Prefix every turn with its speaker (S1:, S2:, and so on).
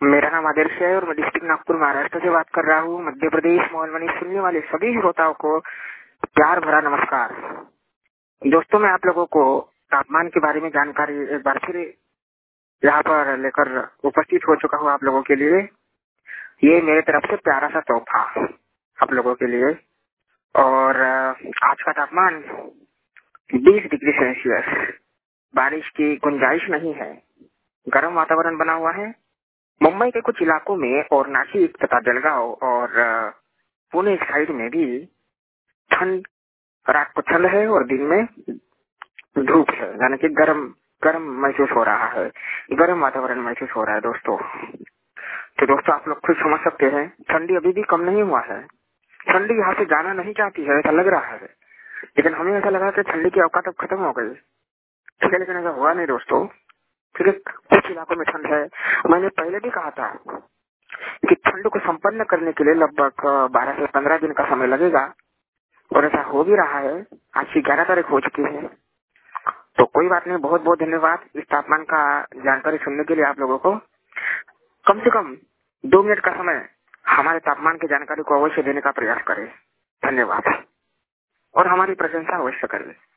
S1: मेरा नाम आदर्श है और मैं डिस्ट्रिक्ट नागपुर महाराष्ट्र से बात कर रहा हूँ। मध्य प्रदेश मोहनवाणी सुनने वाले सभी श्रोताओं को प्यार भरा नमस्कार। दोस्तों, मैं आप लोगों को तापमान के बारे में जानकारी एक बार फिर यहाँ पर लेकर उपस्थित हो चुका हूँ आप लोगों के लिए। ये मेरे तरफ से प्यारा सा तोहफा आप लोगों के लिए। और आज का तापमान 20 डिग्री सेल्सियस, बारिश की गुंजाइश नहीं है, गर्म वातावरण बना हुआ है। मुंबई के कुछ इलाकों में और नासिक तथा जलगांव और पुणे साइड में भी ठंड, रात को ठंड है और दिन में धूप है, यानी कि गर्म गर्म महसूस हो रहा है, गर्म वातावरण महसूस हो रहा है दोस्तों। तो दोस्तों, आप लोग खुद समझ सकते हैं, ठंडी अभी भी कम नहीं हुआ है। ठंडी यहाँ से जाना नहीं चाहती है, ऐसा लग रहा है, लेकिन हमें ऐसा लगा कि ठंडी की औकात अब खत्म हो गई। ठीक है, लेकिन ऐसा हुआ नहीं दोस्तों। ठीक है, कुछ इलाकों में ठंड है। मैंने पहले भी कहा था कि ठंड को संपन्न करने के लिए लगभग 12 से 15 दिन का समय लगेगा, और ऐसा हो भी रहा है। आज की 11 तारीख हो चुकी है, तो कोई बात नहीं। बहुत बहुत धन्यवाद इस तापमान का जानकारी सुनने के लिए। आप लोगों को कम से कम 2 मिनट का समय हमारे तापमान की जानकारी को अवश्य देने का प्रयास करें। धन्यवाद, और हमारी प्रशंसा अवश्य करें।